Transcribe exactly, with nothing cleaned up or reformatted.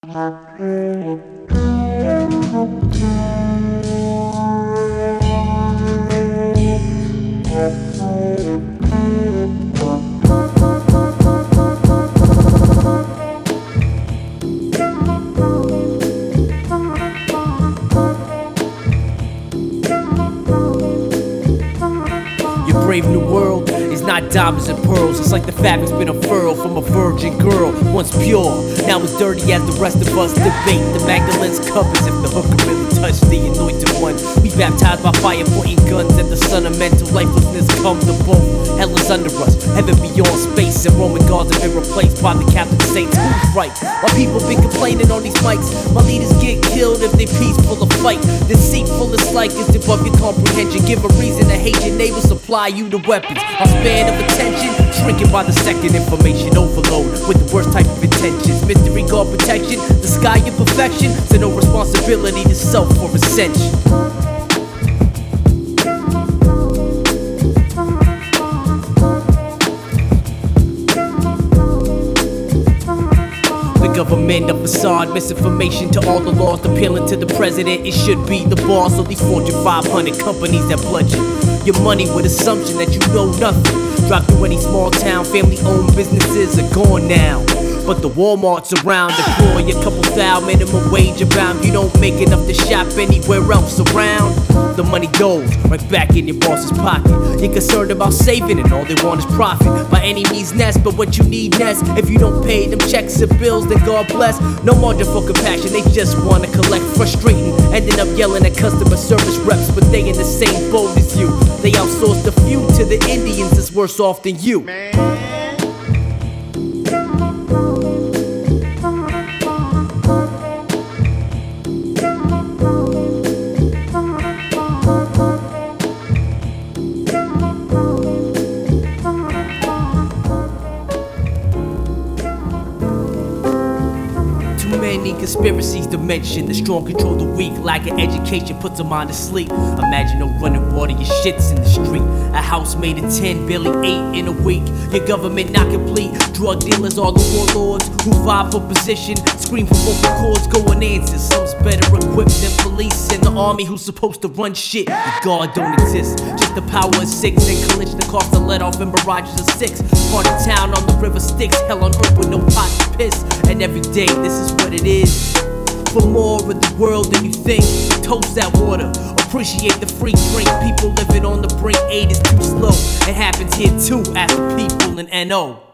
Your brave new world is not diamonds and pearls. It's like the fabric's been unfurled from a virgin girl, once pure, now as dirty as the rest of us. Debate the Magdalene's cup as if the hooker really touched the anointed one. We baptized by fire, pointing guns at the sun of mental lifelessness. Come to both, hell is under us, heaven beyond space, and Roman gods have been replaced by the Catholic saints. Who's right? While people been complaining on these mics, my leaders get killed if they peaceful or fight. Deceitful is like it's above your comprehension. Give a reason to hate your neighbor, supply you the weapons. Our span of attention shrinking by the second. Information overload with the worst type of intentions. Mystery guard protection, the sky of perfection, so no responsibility to self for ascension. Government, a facade, misinformation to all the laws, appealing to the president. It should be the boss of these Fortune five hundred companies that bludgeon your money with assumption that you know nothing. Drop through any small town, family-owned businesses are gone now, but the Walmarts around deploy a couple thou minimum wage around. You don't make enough to shop anywhere else around. The money goes right back in your boss's pocket. You're concerned about saving and all they want is profit. By any means nest, but what you need next. If you don't pay them checks and bills, then God bless. No margin for compassion, they just wanna collect. Frustrating, ending up yelling at customer service reps, but they in the same boat as you. They outsource the few to the Indians that's worse off than you. Many conspiracies to mention. The strong control the weak, lack of education puts a mind to sleep. Imagine no running water, your shit's in the street. A house made of ten, barely eight in a week. Your government not complete. Drug dealers are the warlords who vie for position. Scream for vocal cords, go unanswered. Some's better equipped than police and the army who's supposed to run shit. But God don't exist, just the power of six. And Kalashnikovs to let off in barrages of six. Part of town on the river Styx, hell on earth with no pot to piss. And every day this is what it is. For more of the world than you think, toast that water, appreciate the free drink. People living on the brink, aid is too slow. It happens here too, at the people in N O